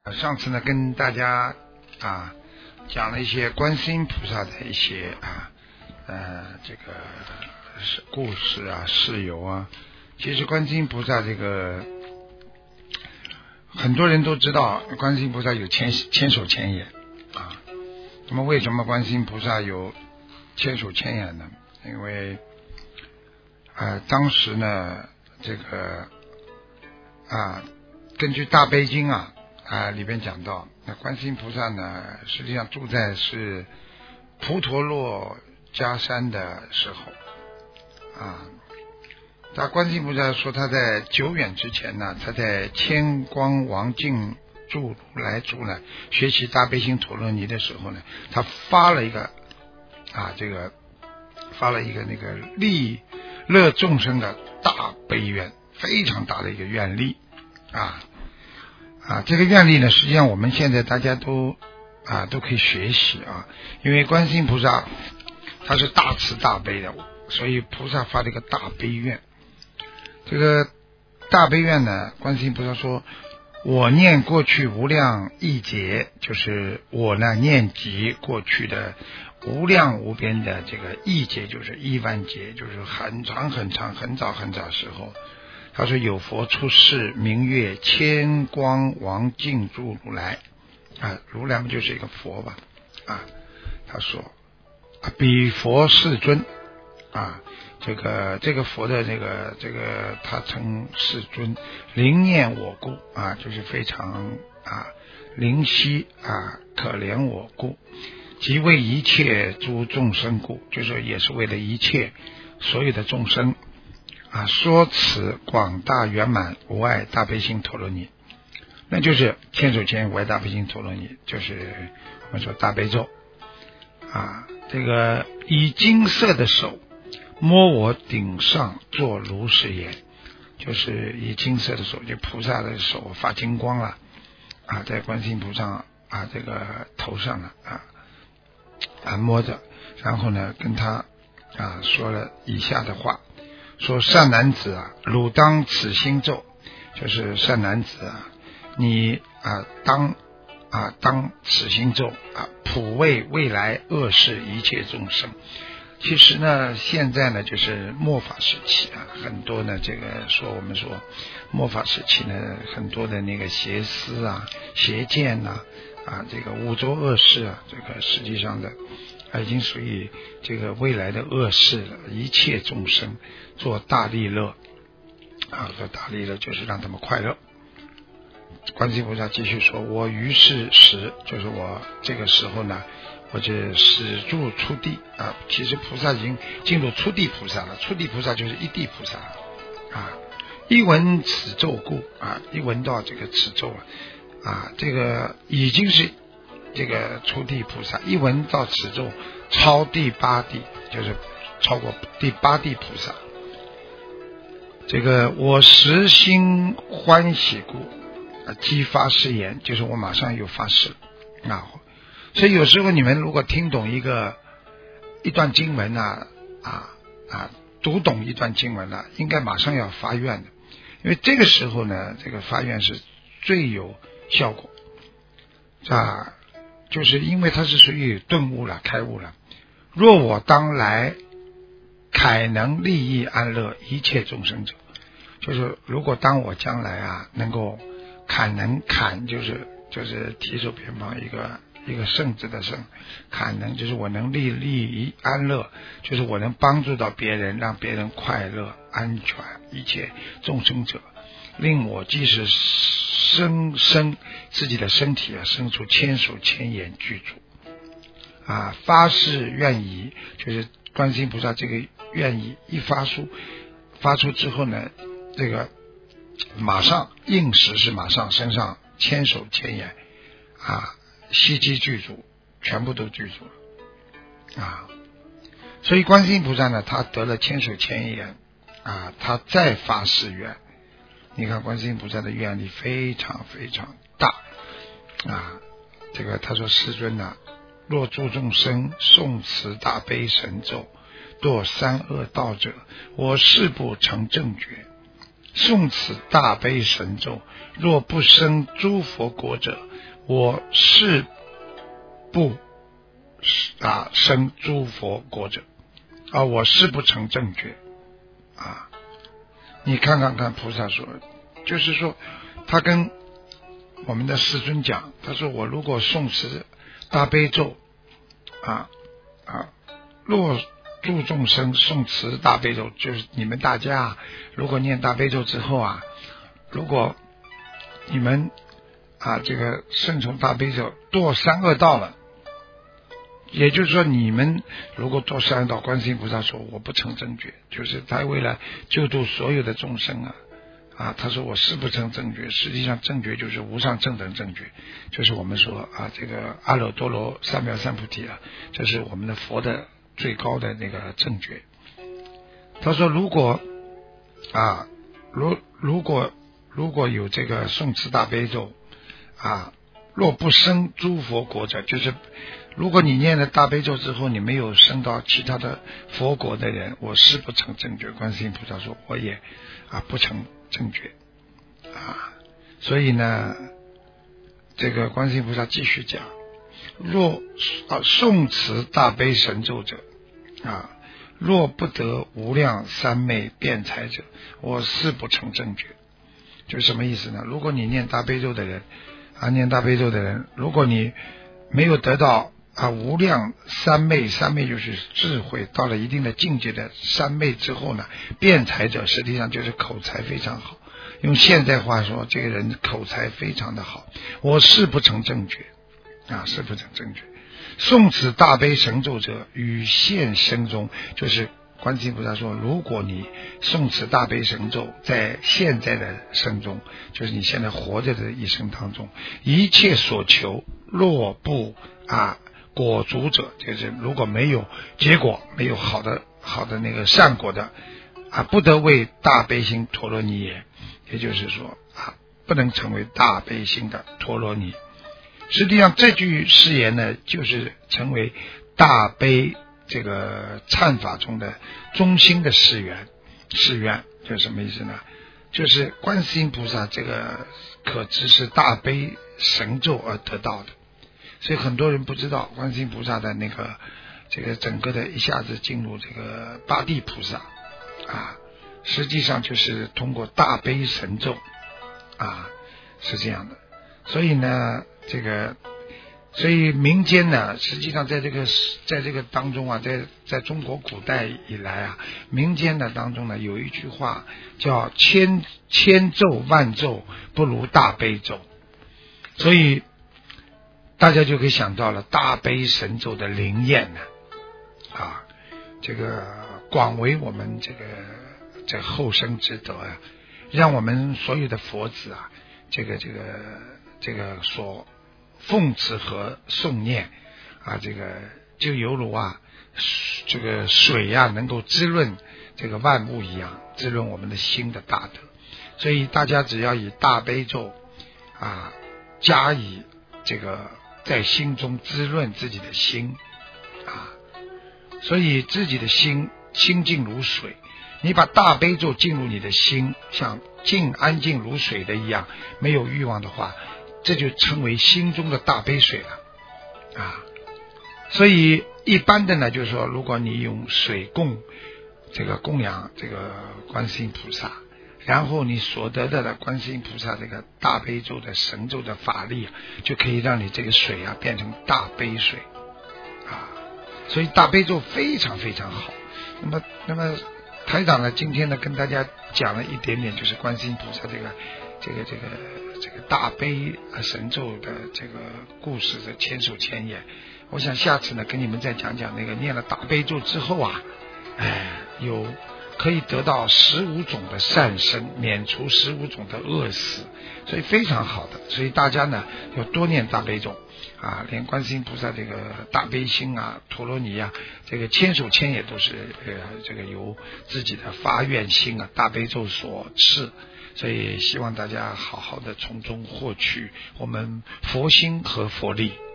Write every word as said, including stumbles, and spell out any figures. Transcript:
上次呢，跟大家啊讲了一些观世音菩萨的一些啊呃这个故事啊、事由啊。其实观世音菩萨这个很多人都知道，观世音菩萨有千千手千眼啊。那么为什么观世音菩萨有千手千眼呢？因为啊当时呢这个啊根据大悲经啊。啊，里边讲到，那观世音菩萨呢，实际上住在是普陀洛迦山的时候，啊，他观世音菩萨说他在久远之前呢，他在千光王净住如来住呢学习大悲心陀罗尼的时候呢，他发了一个啊，这个发了一个那个利乐众生的大悲愿，非常大的一个愿力啊。啊，这个愿力呢，实际上我们现在大家都啊都可以学习啊，因为观世音菩萨他是大慈大悲的，所以菩萨发了一个大悲愿。这个大悲愿呢，观世音菩萨说：“我念过去无量亿劫，就是我呢念及过去的无量无边的这个亿劫，就是亿万劫，就是很长很长很早很早的时候。”他说有佛出世，名曰千光王净住如来啊，如来不就是一个佛吧啊？他说啊，比佛世尊啊，这个这个佛的这个这个他称世尊，灵念我故啊，就是非常啊灵犀啊，可怜我故，即为一切诸众生故，就是也是为了一切所有的众生。啊，说此广大圆满无碍大悲心陀罗尼，那就是千手千眼无碍大悲心陀罗尼，就是我们说大悲咒啊。这个以金色的手摸我顶上做如是言，就是以金色的手，就菩萨的手发金光了啊，在观世音菩萨啊这个头上了啊啊摸着，然后呢跟他啊说了以下的话。说善男子啊，汝当此心咒，就是善男子啊，你啊当啊当此心咒啊，普为未来恶世一切众生。其实呢，现在呢就是末法时期啊，很多呢这个说我们说末法时期呢，很多的那个邪思啊、邪见呐 啊, 啊，这个五浊恶世啊，这个实际上的。已经属于这个未来的恶世了，一切众生做大利乐啊，做大利乐就是让他们快乐。观世音菩萨继续说：“我于是时，就是我这个时候呢，我就始住初地啊。其实菩萨已经进入初地菩萨了，初地菩萨就是一地菩萨啊。一闻此咒故啊，一闻到这个此咒了啊，这个已经是。”这个初地菩萨一闻到此咒，超第八地，就是超过第八地菩萨。这个我实心欢喜故，啊，即发誓言，就是我马上有发誓啊。所以有时候你们如果听懂一个一段经文啊啊啊，读懂一段经文了，应该马上要发愿的，因为这个时候呢，这个发愿是最有效果啊。就是因为它是属于顿悟了、开悟了。若我当来凯能利益安乐一切众生者，就是如果当我将来啊能够凯能凯就是就是提手偏旁一个一个圣字的圣，凯能就是我能利利益安乐，就是我能帮助到别人，让别人快乐安全一切众生者，令我即使生生自己的身体啊，生出千手千眼具足啊，发誓愿意，就是观世音菩萨这个愿意一发出，发出之后呢，这个马上应时是马上身上千手千眼啊，悉机具足，全部都具足了啊。所以观世音菩萨呢，他得了千手千眼啊，他再发誓愿。你看观世音菩萨的愿力非常非常大啊！这个他说：“世尊啊，若诸众生诵持大悲神咒，堕三恶道者，我誓不成正觉。” 诵此大悲神咒，若不生诸佛国者，我誓不啊生诸佛国者啊，我誓不成正觉啊。你看看看菩萨说，就是说他跟我们的师尊讲，他说我如果诵持大悲咒啊啊，若助众生诵持大悲咒，就是你们大家如果念大悲咒之后啊，如果你们啊这个顺从大悲咒堕三恶道了，也就是说你们如果堕三恶道，观世音菩萨说我不成正觉，就是他为了救度所有的众生啊啊，他说我誓不成正觉。实际上正觉就是无上正等正觉，就是我们说啊这个阿耨多罗三藐三菩提啊，这是我们的佛的最高的那个正觉。他说如果啊如如果如果有这个诵持大悲咒啊，若不生诸佛国者，就是如果你念了大悲咒之后你没有升到其他的佛国的人，我誓不成正觉。观世音菩萨说我也啊不成正觉啊。所以呢这个观世音菩萨继续讲，若啊诵持大悲神咒者啊，若不得无量三昧辩才者，我誓不成正觉。就什么意思呢？如果你念大悲咒的人啊，念大悲咒的人，如果你没有得到啊无量三昧，三昧就是智慧，到了一定的境界的三昧之后呢，辩才者实际上就是口才非常好，用现代话说，这个人口才非常的好，我誓不成正觉啊，誓不成正觉。诵此大悲神咒者，于现生中，就是观世音菩萨说，如果你诵持大悲神咒，在现在的生中，就是你现在活着的一生当中，一切所求若不啊果足者，就是如果没有结果，没有好的好的那个善果的啊，不得为大悲心陀罗尼也，也就是说啊，不能成为大悲心的陀罗尼。实际上这句誓言呢，就是成为大悲这个忏法中的中心的誓愿。誓愿就是什么意思呢？就是观世音菩萨这个可知是大悲神咒而得到的。所以很多人不知道观世音菩萨的那个这个整个的一下子进入这个八地菩萨啊，实际上就是通过大悲神咒啊，是这样的。所以呢这个所以民间呢，实际上在这个在这个当中啊，在在中国古代以来啊，民间的当中呢，有一句话叫千千咒万咒不如大悲咒。所以大家就可以想到了大悲神咒的灵验呢啊，这个广为我们这个这后生之德啊，让我们所有的佛子啊，这个这个这个所奉持和诵念啊，这个就犹如啊这个水啊能够滋润这个万物一样，滋润我们的心的大德。所以大家只要以大悲咒啊加以这个在心中滋润自己的心啊，所以自己的心清净如水，你把大悲咒进入你的心，像静安静如水的一样，没有欲望的话，这就称为心中的大悲水了啊。所以一般的呢，就是说如果你用水供这个供养这个观世音菩萨，然后你所得到的观世音菩萨这个大悲咒的神咒的法力，就可以让你这个水啊变成大悲水啊。所以大悲咒非常非常好。那么那么台长呢今天呢跟大家讲了一点点，就是观世音菩萨这个这个这个这个大悲神咒的这个故事的千手千眼。我想下次呢跟你们再讲讲那个念了大悲咒之后啊，哎，有可以得到十五种的善生，免除十五种的恶死，所以非常好的。所以大家呢要多念大悲咒啊，连观世音菩萨这个大悲心啊、陀罗尼啊，这个千手千眼都是呃这个由自己的发愿心啊、大悲咒所赐。所以希望大家好好的从中获取我们佛心和佛力。